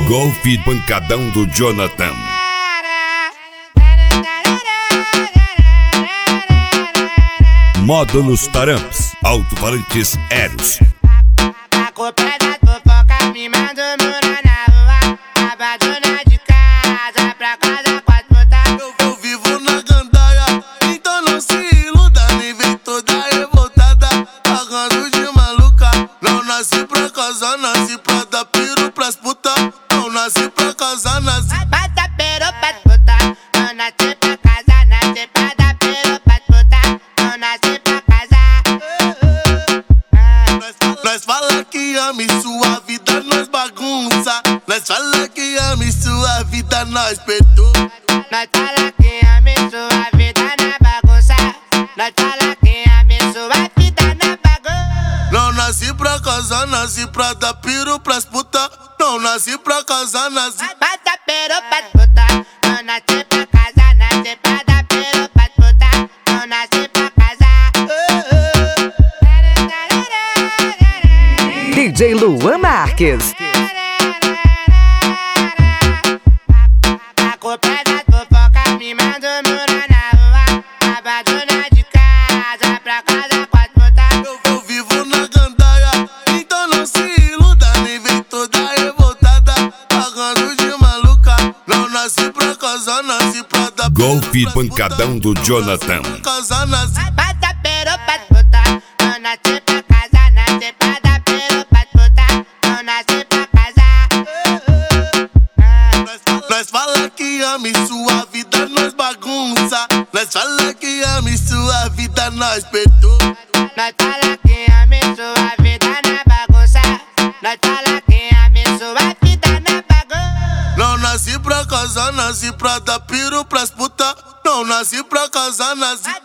Golfe pancadão do Jonathan. Módulos Taramps, alto-falantes Eros. A culpa é da fofoca, me manda morar na rua. Tava dona de casa, pra casa quatro putas. Eu vivo na gandaia, então não se iluda. Me vem toda revoltada, pagando de maluca. Não nasci pra casar, nasci pra dar piro pras putas. Não nasci pra casar, nasci Bata pero pras putas. Não nasci pra casa, nasci pra dar pero pras putas. Não nasci pra casar. Nós fala que ama e sua vida nós bagunça. Nós fala que ama e sua vida nós perturba. Nós fala que ama e sua vida na bagunça. Nós fala que ama e sua vida na bagunça. Não nasci pra casar, nasci pra dar piro pras putas. Não nasci pra casar, nasci Bata pero pras putas. Não nasci pra casa, nasci pra dar pero pras putas. Não nasci pra casar. DJ Luan Marques. A culpa é da fofoca, me manda morar na rua. Tava dona de casa, pra casa quatro putas. Eu vivo na gandaia, então não se iluda. Me vem toda revoltada, pagando de maluca. Não nasci pra casar, nasci pra dar Golfe pancadão do Jonathan. casar, nasci Bata pero pras putas. Não nasci pra casa, nasci pra dar pero pras putas. Não nasci pra casar. Nós fala que ama e sua vida nós bagunça. Nós fala que ama e sua vida nós perturba. Nós fala que ama e sua vida na bagunça. Nós fala que ama e sua vida na bagunça. Não nasci pra casar, nasci pra dar piro pras putas. Não nasci pra casar, nasci